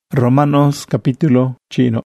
Romanos capítulo chino.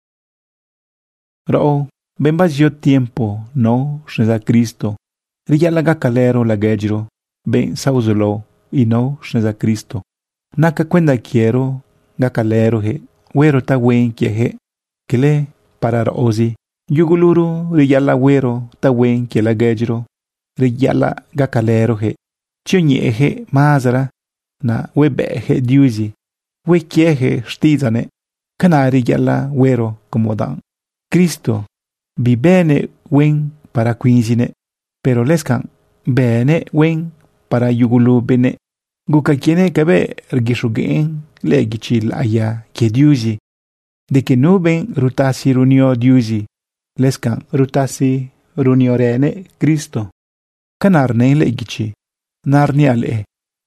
Rao, ben vazio tiempo, no, shneza Cristo. Riyala gakalero la gejro, ben sauzulo, y no, shneza Cristo. Naka kwenda quiero, gakalero he, wero ta wen he, kele para ozi. Yuguluru, riyala wero, ta wen la gejro, riyala gakalero he. Chunye he mazara, na webe he diuzi. We kiehe stizane, canari yalla wero comodan. Cristo, bi bene wen para quinzine, pero lescan bene wen para yugulu bene. Guka kiene kabe ergishugeen legichil aya ke diuzi. De que no ben rutasi runio diuzi, lescan rutasi runiorene Cristo. Canarne legichi, narniale,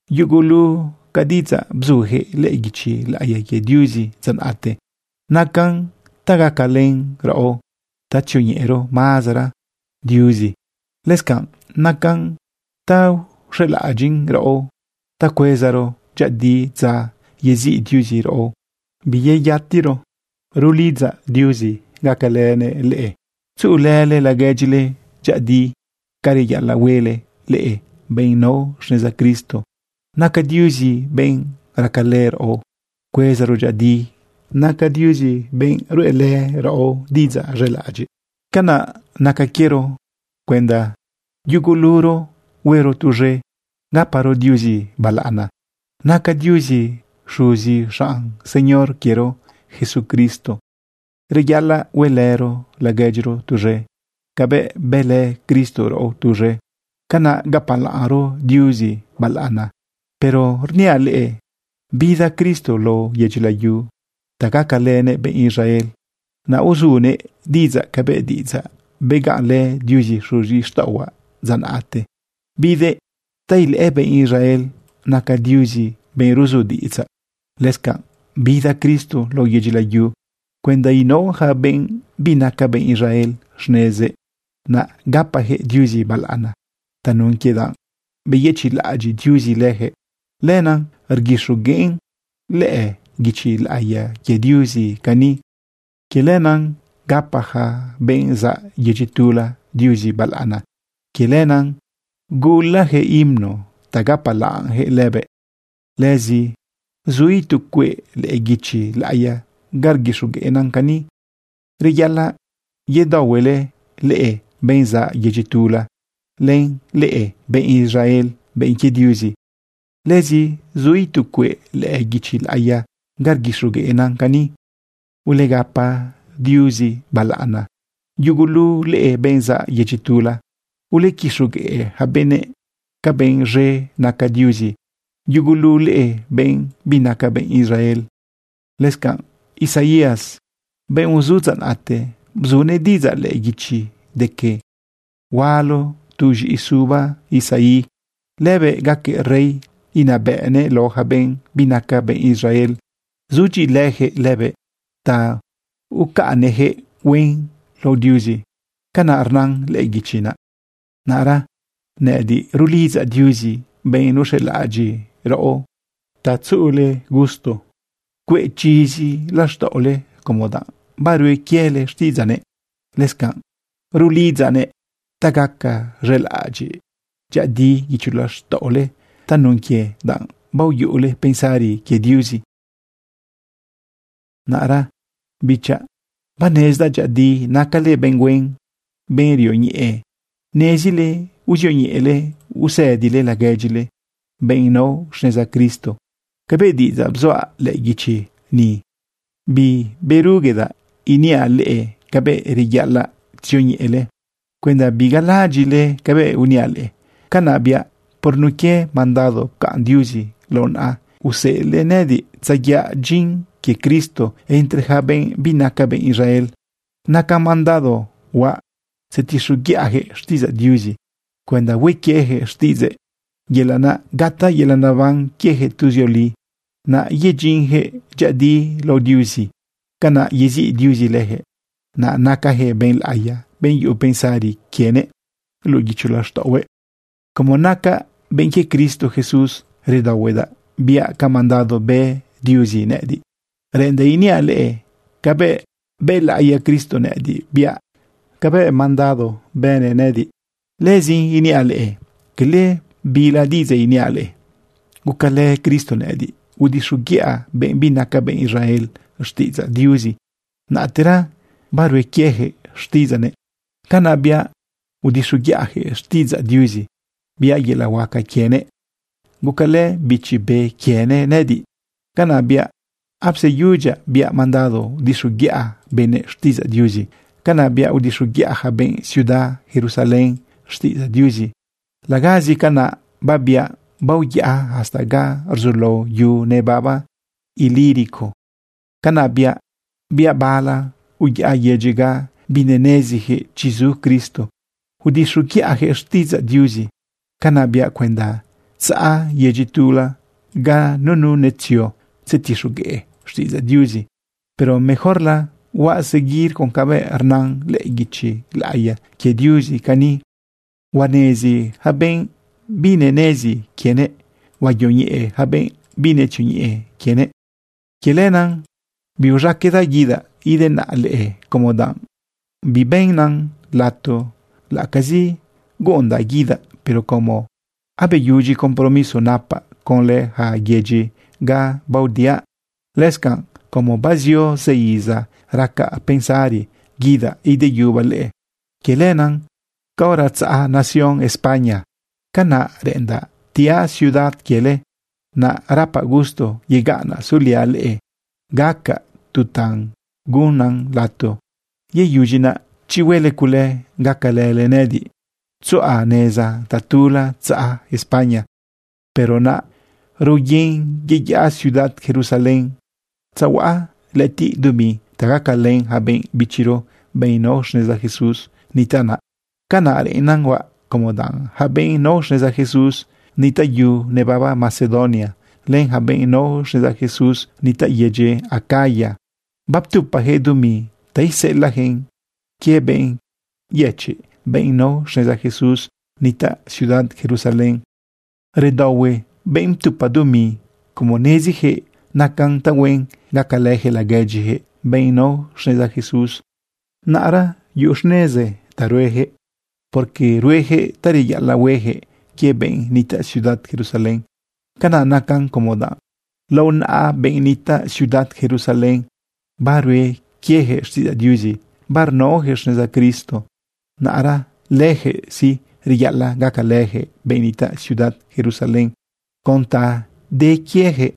yugulu kadiza bzuhe legichi la ayake diuzi zanate. Nakan tagakalen rao tachunyero mazara diuzi. Leskan nakan tau shelajin rao takwezaro jadi za yezi diuzi rao. Biye yatiro ruliza diuzi gakalene le. Tsulele la gejile jadi kariya la wele le. Ben no shneza Cristo. Naka diuzi ben rakaler o kwezaro jadi. Naka diuzi ben ruele rao diza relaji. Kana naka quiero kwenda yuguluro wero tuje ngaparo diuzi balana. Naka diuzi shuzi shang Señor quiero Jesucristo. Regala welero lagejro tuje. Kabe bele Cristo ro tuje. Kana gapalaro diuzi balana. Pero rniale vida Cristo lo yejilayu. Tagakalene be Israel. Na uzune diza kabe diza. Begale diuzi shuji shtawa zanate. Bide tail ebe Israel. Naka diuzi ben ruzu diza. Leska vida Cristo lo yejilayu. Kwenda ino ha ben binaka ben Israel shneze. Na gapahe diuzi balana. Tanun kedan. Beyechilaji diuzi lehe. Lena ergishugeen lee gichil aya ke diuzi kani. Kelenan gapaha benza yejitula diuzi balana. Kelenan gula he himno tagapalan he lebe. Lezi zuitu kwe le gichi laya gargishugeenan kani. Riyala yedawele lee benza yejitula. Len lee ben Israel ben ke diuzi. Lezi zuitu kwe le gichil aya gargishuge enankani. Ulegapa diuzi balana. Yugulu le benza yechitula. Ule kishuge habene kaben re naka diuzi. Yugulu le ben binaka ben Israel. Leskan Isaías ben uzuzan ate bzune diza le gichi de que walo tuji isuba Isaí lebe gake rey. Ina bene loha ben binaka ben Israel. Zuji lehe lebe ta ukanehe wen lo diuzi. Kana arnang legichina. Nara nedi ruliza diuzi ben ushelaji rao. Ta tsule gusto. Kwe chizi lashtole komoda. Barue kiele stizane. Leskan rulizane tagaka relaji. Jadi gichulashtole. Tanunkie dan bau yule pensari ke diuzi. Nara bicha banezda jadi nakale bengwen benrio nye. Nezile uzio nyele usedile la gejile. Benno shneza Cristo. Kabe diza bzoa le gichi ni. Bi berugeda inia le kabe rigala tsionyele. Kwenda bigalagile kabe uniale. Kanabia pornuke mandado kan diuzi lona usele nedi tsagya jin que Cristo entre haben binaka ben Israel. Naka mandado wa setishugiahe shtiza diuzi. Kwenda wekiehe shtize. Yelana gata yelana van kiehe tuzioli. Na yejinhe jadi lo diuzi. Kana yezi diuzi lehe. Na nakahe ben aya ben yu pensari kiene. Lo gichulashtawe. Como naka ben que Cristo Jesús redaweda via camandado be diuzi nedi. rende inia le cabe bella ia Cristo nedi bia cabe mandado bene nedi lezi inia le che le bila dize inia le gukale Cristo nedi udishugia ben binaka ben Israel shtiza diuzi natera baru kiehe shtizane kana bia udishugiahe shtiza diuzi bia yela waka kiene gukale bichi be kiene nedi kana bia apse yuja bia mandado dishugia bene shtiza diuzi kana bia udishugia ben ciudad Jerusalén shtiza diuzi lagazi kana babia bauya hasta ga rzulo yu ne baba ilirico kana bia bala uya yejiga binenezi he Chizu Cristo udishugia he shtiza diuzi kana bia kwenda sa yejitula ga nunu netio setishuge shtiza diuzi pero mejor la wa seguir con cabe Hernán le gichi laia que diuzi kani wanezi haben binenezi kiene wayonye haben binechunye kiene kelenan biuja queda gida iden ale como dan bibenan lato la casi gonda gida pero como abe yuji compromiso napa con le ha yeji ga baudia leskan como bazio seiza raka pensari gida ide yubale kelenan kauratsa nación España kana renda tia ciudad kiele na rapa gusto yegana suliale gaka tutan gunan lato ye yujina chiwele kule gakalele nedi tsua neza tatula tsa España pero na ruyin yeya ciudad Jerusalén tsawa leti dumi tagakalen haben bichiro beinosh neza Jesús nitana kana renangwa como dan haben nosh neza Jesús nita yu nebaba Macedonia len haben nosh neza Jesús nita yeye Acaya baptu pahe dumi taise lahen kieben yeche beinosh neza Jesús nita ciudad Jerusalén redawe bem tupadumi como nezije nakan tawen gakaleje la gejihe beino shneza Jesús nara yushneze tarueje porque rueje tariya la weje que ben nita ciudad Jerusalén kana nakan como da lo na ben nita ciudad Jerusalén barue kieje shtiza diuzi bar no shneza Cristo nara leje si riyala gakaleje ben nita ciudad Jerusalén conta de kieje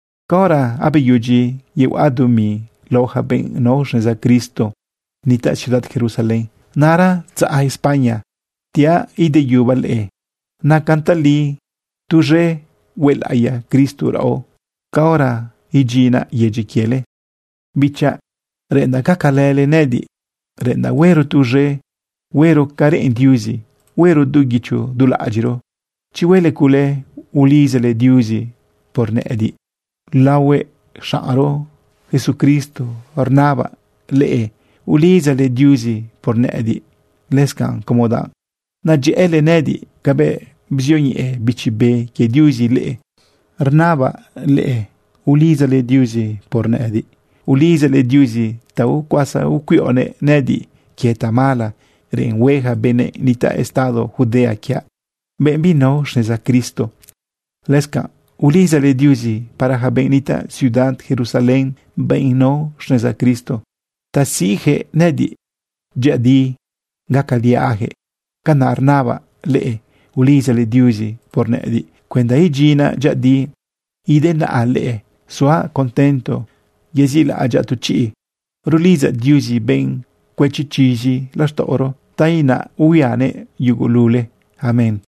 kora abeyuji yew adumi loja ben no shneza Cristo nita ciudad Jerusalén nara tsa España tia ide yubale na cantali tuje welaya Cristo rao kora ijina yejikiele bicha renda kakalele nedi renda wero tuje wero kare indiuzi wero dugichu dulajiro chiwele kule ulizele diuzi por nedi lawe sha'ro Jesucristo ornaba le ulizele diuzi por nedi leskan komoda na jele nedi kabe bzioni bichibe ke diuzi le ornaba le ulizele diuzi por nedi ulizele diuzi tau kwasa ukwione nedi ke tamala renweja bene nita estado judea kia bembino shneza Cristo leska ulizele diuzi para habenita ciudad Jerusalén beino shneza Cristo tasije nedi jadi gakaliaje kanarnaba le ulizele diuzi por nedi cuando ijina jadi idena ale soa contento yezila ajatuchi ruliza diuzi ben kwechichiji lastoro taina uyane yugulule amen